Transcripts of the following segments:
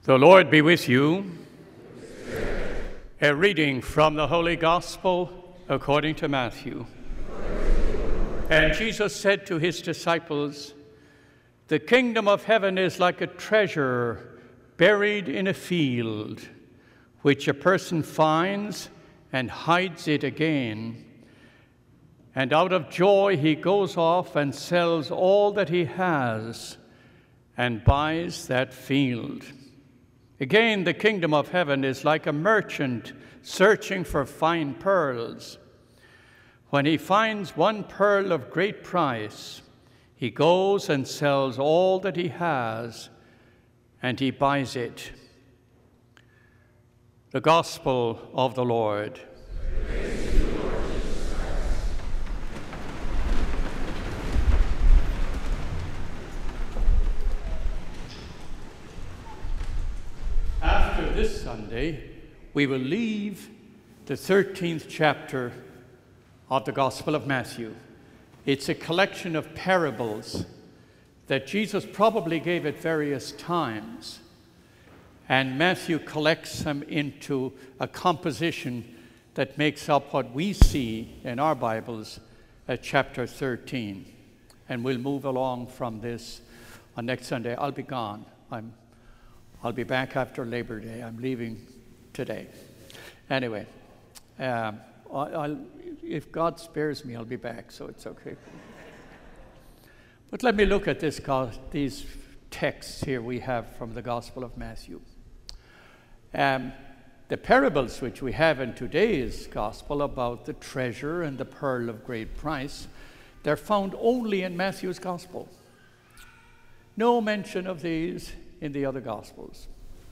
The Lord be with you. A reading from the Holy Gospel according to Matthew. And Jesus said to his disciples, "The kingdom of heaven is like a treasure buried in a field, which a person finds and hides it again. And out of joy he goes off and sells all that he has and buys that field. Again, the kingdom of heaven is like a merchant searching for fine pearls. When he finds one pearl of great price, he goes and sells all that he has, and he buys it." The Gospel of the Lord. Praise to you, Lord Jesus Christ. After this Sunday, we will leave the 13th chapter of the Gospel of Matthew. It's a collection of parables that Jesus probably gave at various times, and Matthew collects them into a composition that makes up what we see in our Bibles at chapter 13. And we'll move along from this on next Sunday. I'll be gone. I'll be back after Labor Day. I'm leaving today. Anyway, if God spares me, I'll be back, so it's okay. But let me look at these texts here we have from the Gospel of Matthew. The parables which we have in today's Gospel about the treasure and the pearl of great price, they're found only in Matthew's Gospel. No mention of these in the other Gospels.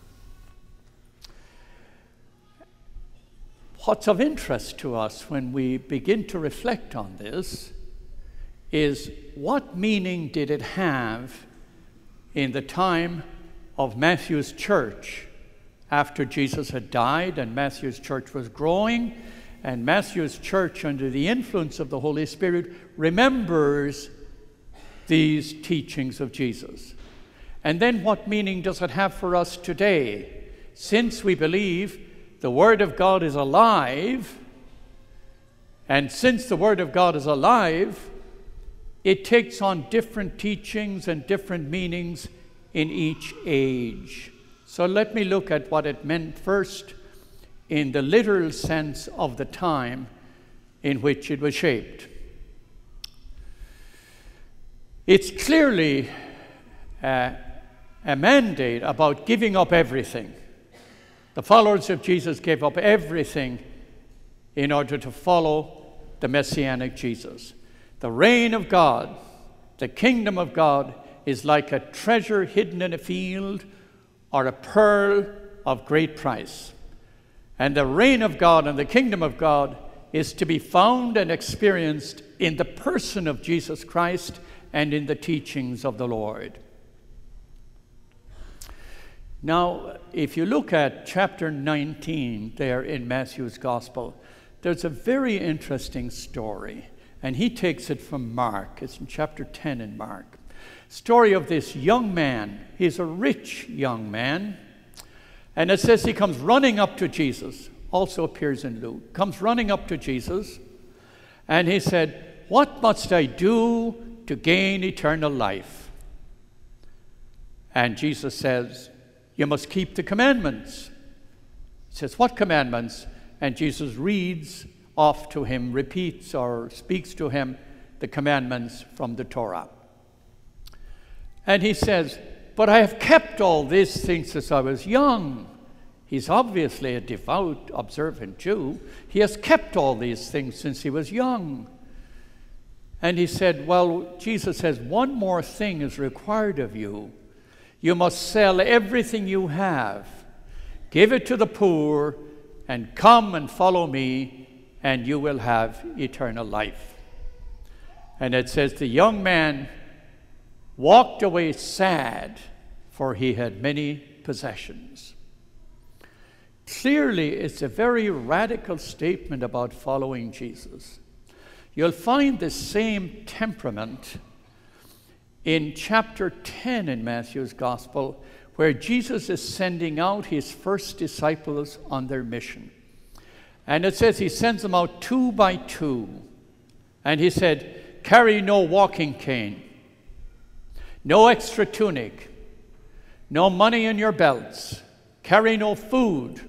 What's of interest to us when we begin to reflect on this is what meaning did it have in the time of Matthew's church after Jesus had died and Matthew's church was growing, and Matthew's church, under the influence of the Holy Spirit, remembers these teachings of Jesus. And then what meaning does it have for us today? Since we believe the Word of God is alive, and since the Word of God is alive, it takes on different teachings and different meanings in each age. So let me look at what it meant first in the literal sense of the time in which it was shaped. It's clearly a mandate about giving up everything. The followers of Jesus gave up everything in order to follow the Messianic Jesus. The reign of God, the kingdom of God, is like a treasure hidden in a field or a pearl of great price. And the reign of God and the kingdom of God is to be found and experienced in the person of Jesus Christ and in the teachings of the Lord. Now, if you look at chapter 19 there in Matthew's Gospel, there's a very interesting story, and he takes it from Mark. It's in chapter 10 in Mark. Story of this young man. He's a rich young man, and it says he comes running up to Jesus. Also appears in Luke. Comes running up to Jesus, and he said, "What must I do to gain eternal life?" And Jesus says, "You must keep the commandments." He says, "What commandments?" And Jesus reads off to him, repeats or speaks to him the commandments from the Torah. And he says, "But I have kept all these things since I was young." He's obviously a devout, observant Jew. He has kept all these things since he was young. And he said, well, Jesus says, "One more thing is required of you. You must sell everything you have, give it to the poor, and come and follow me, and you will have eternal life." And it says the young man walked away sad, for he had many possessions. Clearly, it's a very radical statement about following Jesus. You'll find the same temperament in chapter 10 in Matthew's Gospel, where Jesus is sending out his first disciples on their mission. And it says he sends them out 2 by 2. And he said, carry no walking cane, no extra tunic, no money in your belts, carry no food,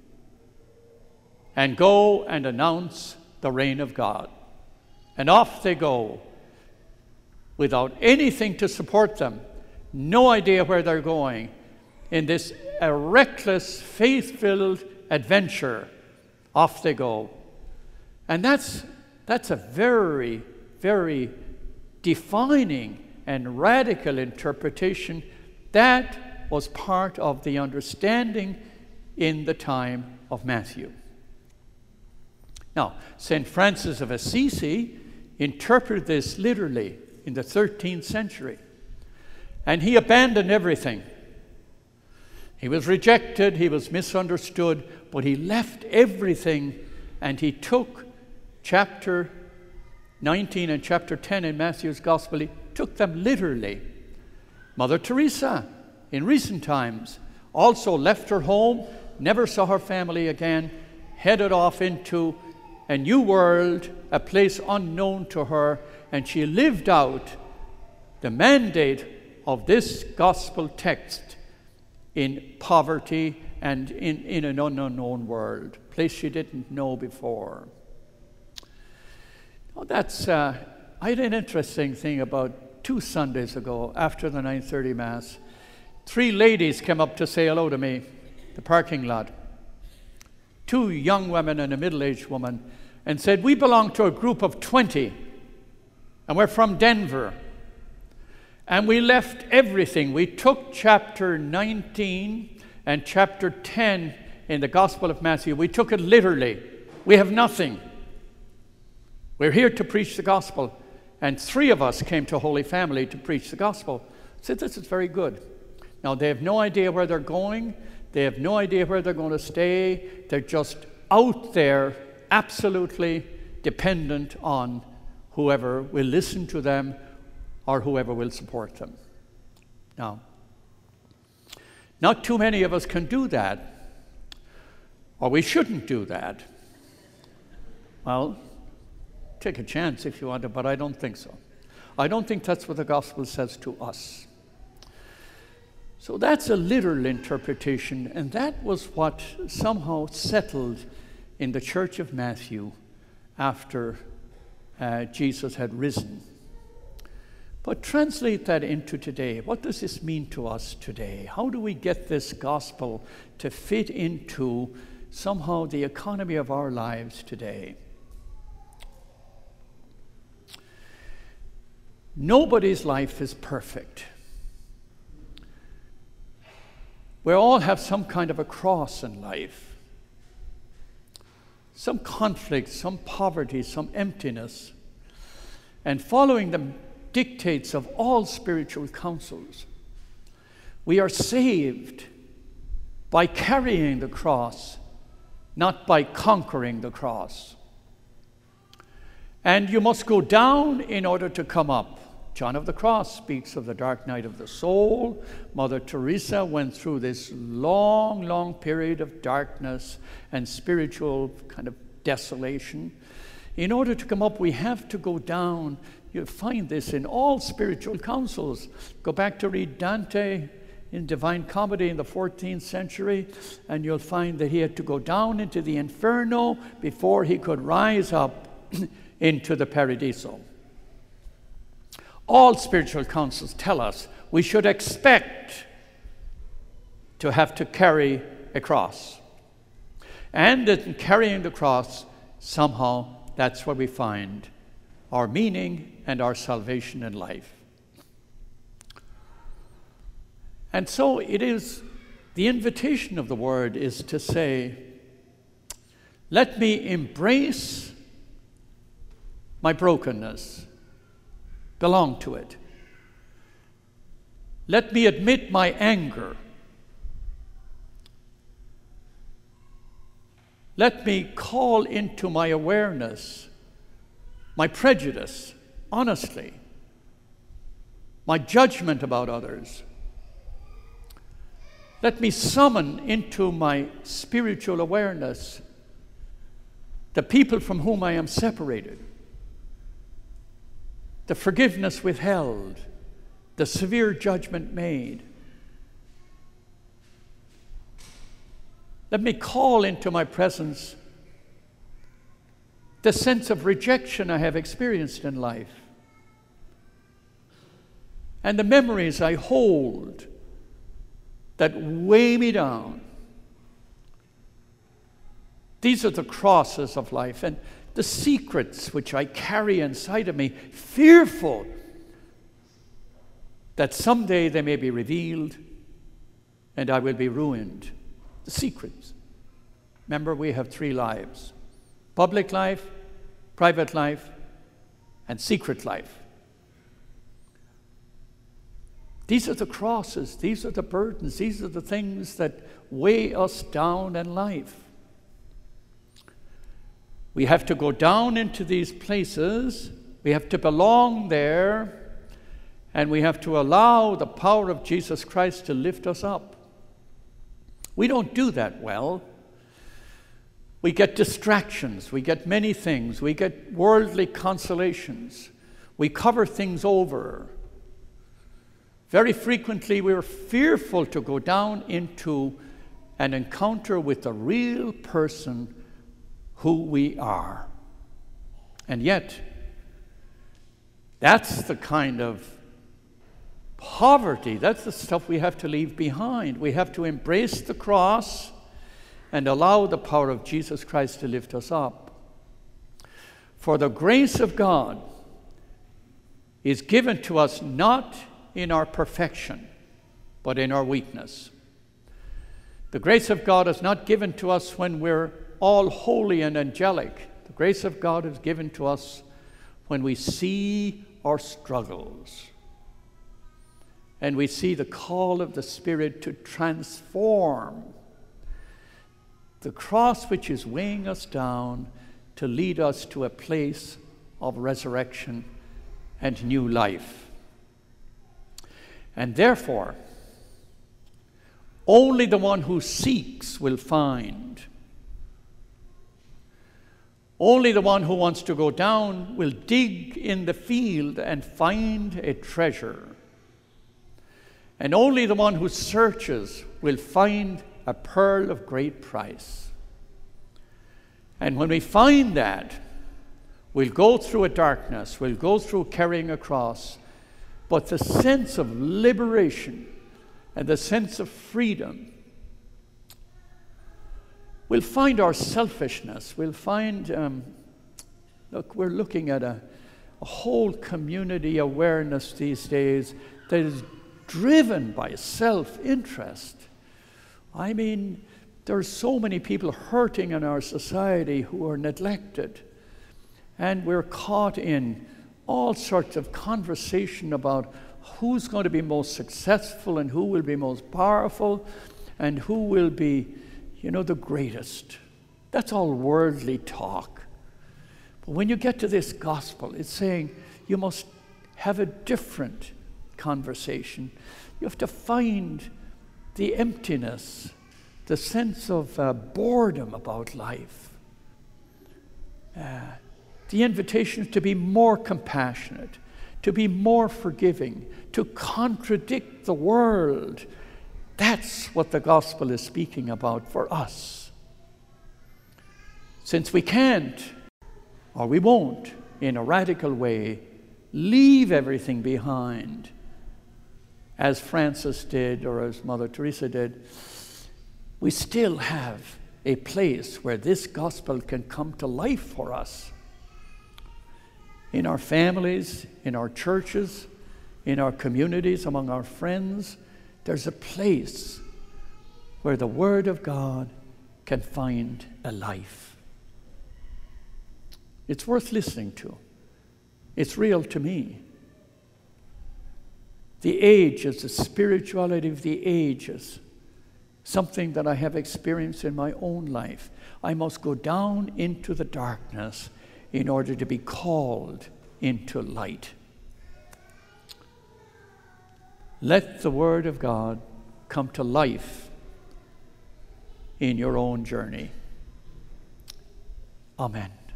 and go and announce the reign of God. And off they go without anything to support them, no idea where they're going, in this reckless, faith-filled adventure. Off they go. And that's a very, very defining and radical interpretation that was part of the understanding in the time of Matthew. Now, St. Francis of Assisi interpreted this literally in the 13th century. And he abandoned everything. He was rejected, he was misunderstood, but he left everything and he took chapter 19 and chapter 10 in Matthew's Gospel, he took them literally. Mother Teresa, in recent times, also left her home, never saw her family again, headed off into a new world, a place unknown to her, and she lived out the mandate of this gospel text in poverty and in an unknown world, a place she didn't know before. Oh, I had an interesting thing about 2 Sundays ago after the 9:30 Mass. 3 ladies came up to say hello to me in the parking lot. 2 young women and a middle-aged woman, and said, we belong to a group of 20, and we're from Denver. And we left everything. We took chapter 19 and chapter 10 in the Gospel of Matthew. We took it literally. We have nothing. We're here to preach the gospel. And 3 of us came to Holy Family to preach the gospel. I said, this is very good. Now, they have no idea where they're going. They have no idea where they're going to stay. They're just out there, absolutely dependent on whoever will listen to them or whoever will support them. Now, not too many of us can do that, or we shouldn't do that. Well, take a chance if you want to, but I don't think so. I don't think that's what the gospel says to us. So that's a literal interpretation, and that was what somehow settled in the Church of Matthew after Jesus had risen. But translate that into today. What does this mean to us today? How do we get this gospel to fit into somehow the economy of our lives today? Nobody's life is perfect. We all have some kind of a cross in life. Some conflict, some poverty, some emptiness. And following the dictates of all spiritual counsels, we are saved by carrying the cross, not by conquering the cross. And you must go down in order to come up. John of the Cross speaks of the dark night of the soul. Mother Teresa went through this long, long period of darkness and spiritual kind of desolation. In order to come up, we have to go down. You'll find this in all spiritual counsels. Go back to read Dante in Divine Comedy in the 14th century, and you'll find that he had to go down into the Inferno before he could rise up into the Paradiso. All spiritual counsels tell us we should expect to have to carry a cross. And in carrying the cross, somehow that's where we find our meaning and our salvation in life. And so it is, the invitation of the word is to say, let me embrace my brokenness, belong to it. Let me admit my anger. Let me call into my awareness my prejudice, honestly, my judgment about others. Let me summon into my spiritual awareness the people from whom I am separated, the forgiveness withheld, the severe judgment made. Let me call into my presence the sense of rejection I have experienced in life and the memories I hold that weigh me down. These are the crosses of life and the secrets which I carry inside of me, fearful that someday they may be revealed and I will be ruined. The secrets. Remember, we have 3 lives: public life, private life, and secret life. These are the crosses, these are the burdens, these are the things that weigh us down in life. We have to go down into these places, we have to belong there, and we have to allow the power of Jesus Christ to lift us up. We don't do that well. We get distractions, we get many things, we get worldly consolations, we cover things over. Very frequently we're fearful to go down into an encounter with the real person who we are. And yet, that's the kind of poverty, that's the stuff we have to leave behind. We have to embrace the cross and allow the power of Jesus Christ to lift us up. For the grace of God is given to us not in our perfection, but in our weakness. The grace of God is not given to us when we're all holy and angelic. The grace of God is given to us when we see our struggles and we see the call of the Spirit to transform the cross which is weighing us down to lead us to a place of resurrection and new life. And therefore, only the one who seeks will find. Only the one who wants to go down will dig in the field and find a treasure. And only the one who searches will find a pearl of great price. And when we find that, we'll go through a darkness, we'll go through carrying a cross, but the sense of liberation and the sense of freedom, we'll find our selfishness, we'll find, look, we're looking at a whole community awareness these days that is driven by self-interest. I mean, there are so many people hurting in our society who are neglected, and we're caught in all sorts of conversation about who's going to be most successful and who will be most powerful and who will be, the greatest. That's all worldly talk. But when you get to this gospel, it's saying you must have a different conversation. You have to find the emptiness, the sense of boredom about life. The invitation to be more compassionate, to be more forgiving, to contradict the world. That's what the gospel is speaking about for us. Since we can't, or we won't, in a radical way, leave everything behind, as Francis did or as Mother Teresa did, we still have a place where this gospel can come to life for us. In our families, in our churches, in our communities, among our friends, there's a place where the Word of God can find a life. It's worth listening to. It's real to me. The ages, the spirituality of the ages, something that I have experienced in my own life. I must go down into the darkness in order to be called into light. Let the Word of God come to life in your own journey. Amen.